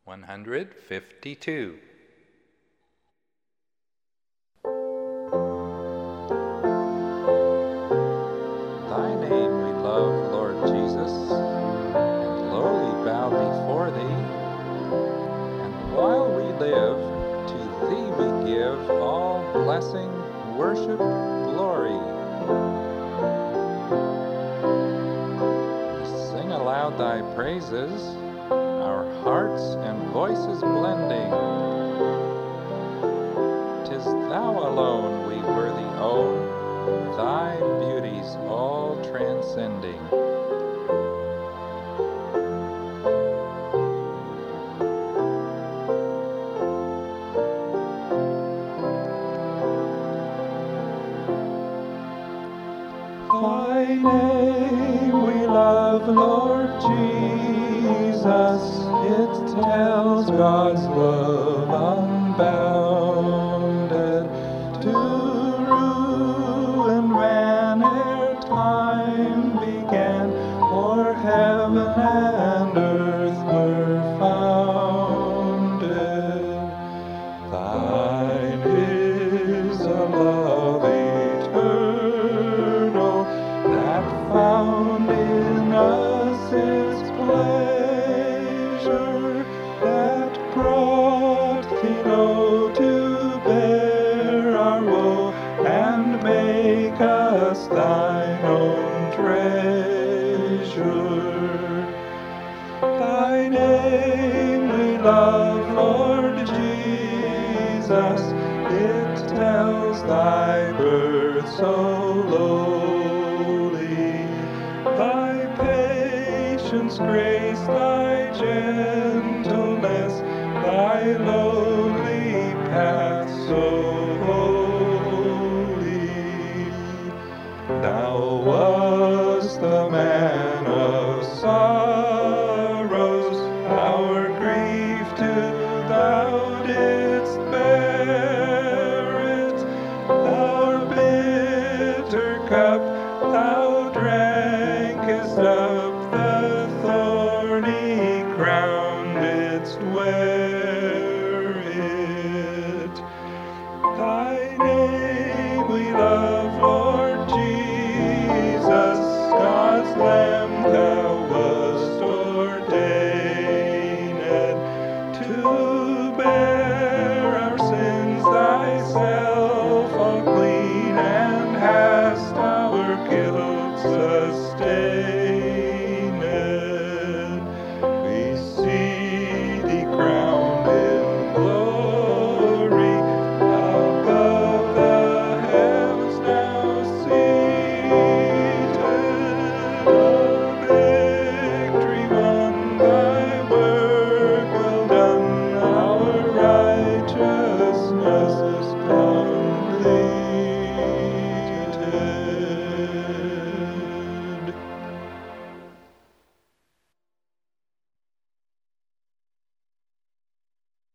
152. Thy name we love, Lord Jesus, and lowly bow before Thee, and while we live, to Thee we give all blessing, worship, glory. We sing aloud Thy praises, our hearts and voices blending. 'Tis Thou alone we worthy own, Thy beauties all transcending. Thy name we love, Lord Jesus. It tells God's love unbounded to ruin man ere time began, or heaven and earth were founded. Thine is a love eternal that found in us its pleasure, that brought Thee low to bear our woe and make us Thine own treasure. Thy name we love, Lord Jesus. It tells Thy birth so lowly, Thy patience, grace, Thy gentleness, Thy lowly path so holy. Thou wast the man of sorrows, our grief too Thou didst bear it. Our bitter cup Thou drankest up, the thorny crown didst wear.